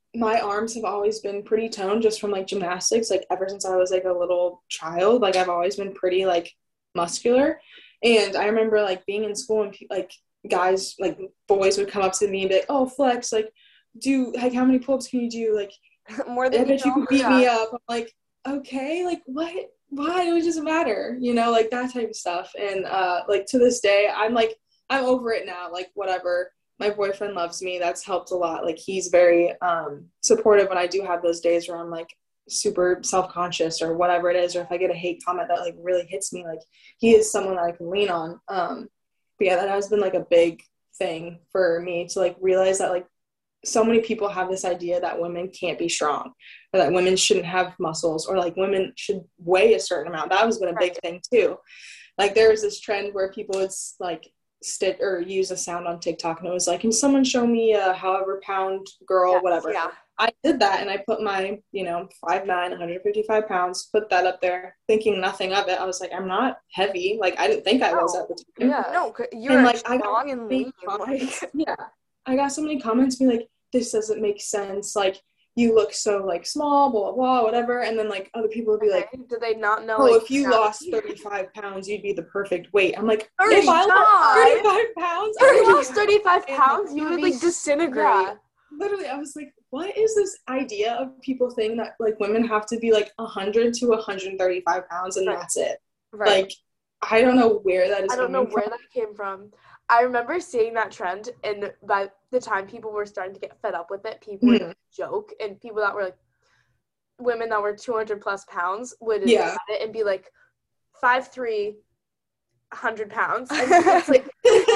my arms have always been pretty toned just from like gymnastics. Like ever since I was like a little child, like I've always been pretty like muscular. And I remember like being in school and like guys, like boys would come up to me and be like, oh, flex, like do like how many pull-ups can you do? Like More I than bet you know. could beat Yeah. me up. I'm like, okay, like what? Why? It doesn't matter, you know, like that type of stuff. And uh, like to this day, I'm like, I'm over it now. Like whatever. My boyfriend loves me. That's helped a lot. Like he's very um, supportive when I do have those days where I'm like super self-conscious or whatever it is, or if I get a hate comment that like really hits me, like he is someone that I can lean on. Um, but yeah, that has been like a big thing for me to like realize that like so many people have this idea that women can't be strong or that women shouldn't have muscles or like women should weigh a certain amount. That has been a big thing too. Like there was this trend where people would like stitch or use a sound on TikTok and it was like, can someone show me a however pound girl, Yes, whatever. yeah. I did that and I put my, you know, five nine, one hundred fifty-five pounds, put that up there thinking nothing of it. I was like, I'm not heavy. Like I didn't think I was at the time. Yeah. No, c- you're And, like like, I got strong and many lean. comments- Like, yeah, I got so many comments being like, this doesn't make sense. Like, you look so like small, blah, blah, blah, whatever. And then like other people would be like, okay, do they not know? oh, like, if you yeah. lost thirty-five pounds, you'd be the perfect weight. I'm like, if I thirty-five? lost thirty-five pounds, If I you would lost be- thirty-five and pounds, you you'd would be like disintegrate. yeah. Literally, I was like, what is this idea of people saying that like women have to be like one hundred to one hundred thirty-five pounds and Right. that's it? Right. Like, I don't know where that is I don't coming know where from. that came from. I remember seeing that trend, and by the time people were starting to get fed up with it, people would Mhm. joke, and people that were like women that were two hundred plus pounds would Yeah. look at it and be like five three, one hundred pounds. And it's like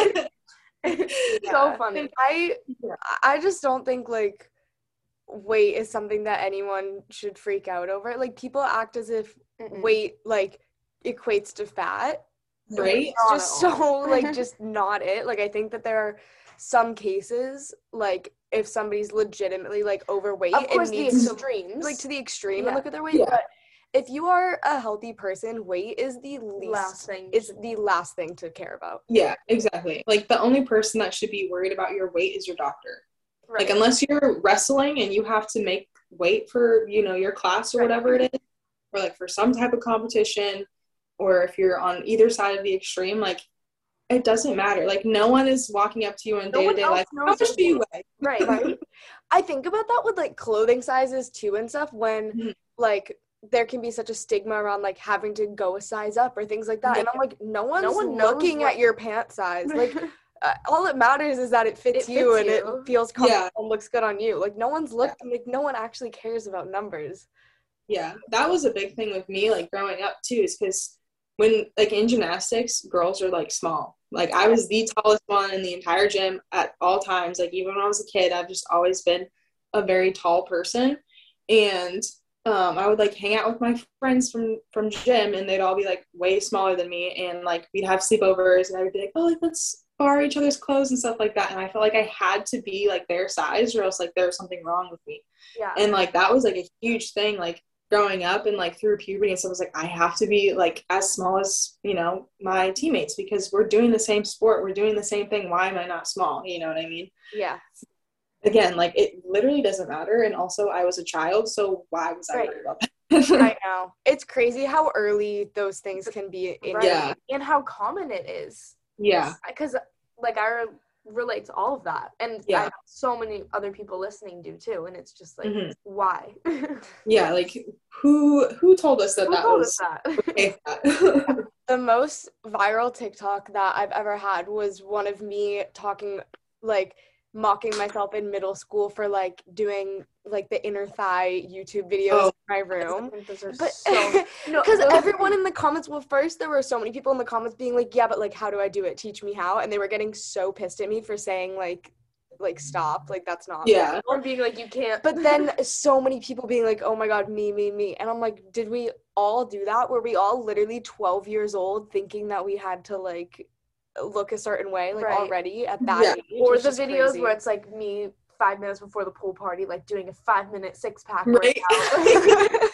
so Yeah. funny. I Yeah. I just don't think like weight is something that anyone should freak out over. Like people act as if weight like equates to fat. Right? It's just so like just not it. Like I think that there are some cases like if somebody's legitimately like overweight Of course, and the needs to extremes. like to the extreme Yeah. and look at their weight. Yeah. But if you are a healthy person, weight is the least Last thing. is the last thing to care about. Yeah, exactly. Like the only person that should be worried about your weight is your doctor. Right. Like unless you're wrestling and you have to make weight for, you know, your class or Right. whatever it is, or like for some type of competition, or if you're on either side of the extreme, like it doesn't matter. Like no one is walking up to you in No one day-to-day else life. knows How much your do you weight. weigh? Right, right. I think about that with like clothing sizes too and stuff when Mhm. like there can be such a stigma around like having to go a size up or things like that. And I'm like, no one's one knows looking what- at your pant size. Like uh, all that matters is that it fits It you fits and you. it feels comfortable Yeah. and looks good on you. Like no one's looking, like no one actually cares about numbers. Yeah, that was a big thing with me, like growing up too, is because when like in gymnastics, girls are like small. Like I was the tallest one in the entire gym at all times. Like even when I was a kid, I've just always been a very tall person. And um, I would like hang out with my friends from from gym, and they'd all be like way smaller than me. And like we'd have sleepovers, and I would be like, oh, like let's borrow each other's clothes and stuff like that. And I felt like I had to be like their size, or else like there was something wrong with me. Yeah. And like that was like a huge thing. Like growing up and like through puberty and stuff, I was like, I have to be like as small as, you know, my teammates because we're doing the same sport. We're doing the same thing. Why am I not small? You know what I mean? Yeah. Again, like it literally doesn't matter. And also I was a child. So why was I Right. worried about that? I know. It's crazy how early those things can be in Right. Yeah. And how common it is. Yeah. Because, like, I re- relate to all of that. And I Yeah. know so many other people listening do, too. And it's just like, Mhm. why? Yeah. Like who, who told us that Who that told was us that? okay? That? The most viral TikTok that I've ever had was one of me talking, like, mocking myself in middle school for, like, doing, like, the inner thigh YouTube videos Oh. in my room. Those are But so... No, because those- everyone in the comments, well, first there were so many people in the comments being like, yeah, but, like, how do I do it? Teach me how. And they were getting so pissed at me for saying, like, like, stop. Like, that's not Yeah. Or being like, you can't... But then so many people being like, oh my God, me, me, me. And I'm like, did we all do that? Were we all literally twelve years old thinking that we had to like look a certain way, like Right. already at that Yeah. age? Or It's the just videos crazy. where it's like me five minutes before the pool party, like doing a five minute six pack Right. workout.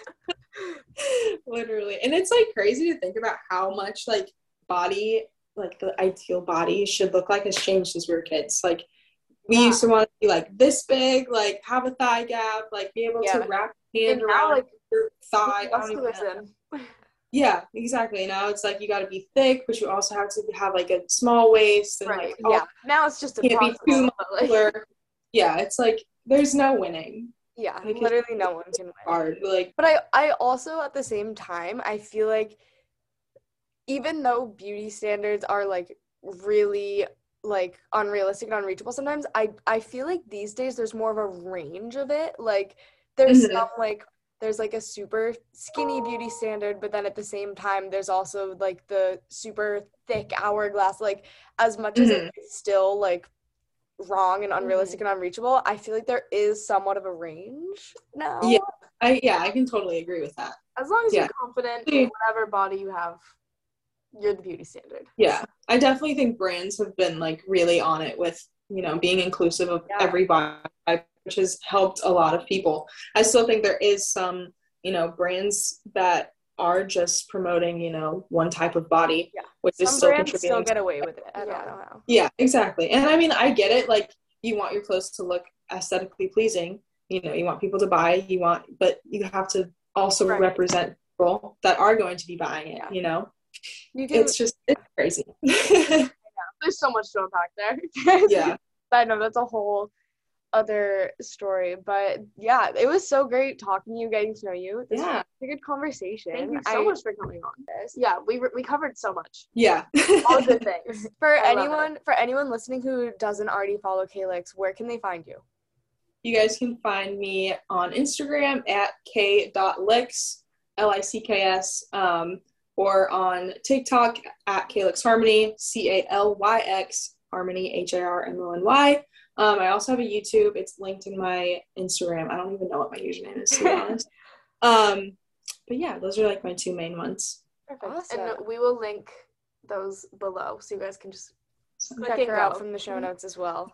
Literally. And it's like crazy to think about how much like body, like the ideal body should look like has changed since we were kids. Like we Yeah. used to want to be like this big, like have a thigh gap, like be able Yeah. to wrap your hand And now, around like, your thigh. I don't muscular even know. thin. Yeah, exactly. Now it's like you got to be thick, but you also have to have like a small waist and Right. like Yeah. Now it's just can't be too impossible. but, like, muscular. Yeah, it's like there's no winning. yeah. Like, it's Literally no one can win. hard. Like, But I, I also at the same time, I feel like even though beauty standards are like really like unrealistic and unreachable sometimes, I, I feel like these days there's more of a range of it. Like there's Mhm. some like there's like a super skinny beauty standard, but then at the same time there's also like the super thick hourglass. Like as much as Mhm. it's still like wrong and unrealistic and unreachable, I feel like there is somewhat of a range now. Yeah. I yeah, I can totally agree with that. As long as Yeah. you're confident Yeah. in whatever body you have, you're the beauty standard. Yeah, I definitely think brands have been like really on it with, you know, being inclusive of Yeah. every body type, which has helped a lot of people. I still think there is some, you know, brands that are just promoting, you know, one type of body, Yeah. which is Some still brands contributing. still to- get away with it. I don't Yeah. know how. yeah, exactly. And I mean, I get it. Like, you want your clothes to look aesthetically pleasing. You know, you want people to buy. You want, but you have to also Right. represent people that are going to be buying it. Yeah. You know, You can. it's just it's crazy. There's so much to unpack there. Yeah. I know that's a whole other story, but yeah, it was so great talking to you, getting to know you. This Yeah. was a good conversation. Thank you so I- much for coming on this. Yeah, we re- we covered so much. Yeah. All good things. For I love anyone, for anyone listening who doesn't already follow Calyx, where can they find you? You guys can find me on Instagram at k dot licks, L I C K S, um, or on TikTok at Calyx Harmony, C A L Y X, Harmony, H A R M O N Y. Um, I also have a YouTube. It's linked in my Instagram. I don't even know what my username is, to be honest. Um, but yeah, those are like my two main ones. Perfect. Awesome. And we will link those below so you guys can just click Check and her out go. from the show notes as well.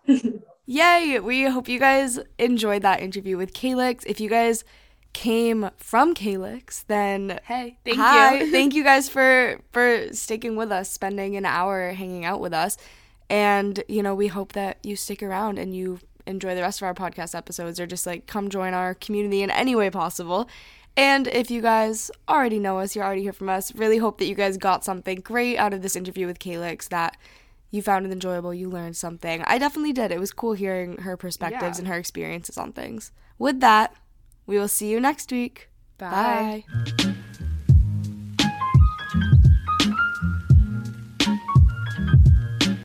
Yay! We hope you guys enjoyed that interview with Calyx. If you guys came from Calyx, then Hey, thank hi. you. Thank you guys for for sticking with us, spending an hour hanging out with us. And, you know, we hope that you stick around and you enjoy the rest of our podcast episodes, or just like come join our community in any way possible. And if you guys already know us, you already hear from us, really hope that you guys got something great out of this interview with Calyx, that you found it enjoyable, you learned something. I definitely did. It was cool hearing her perspectives Yeah. and her experiences on things. With that, we will see you next week. Bye. Bye.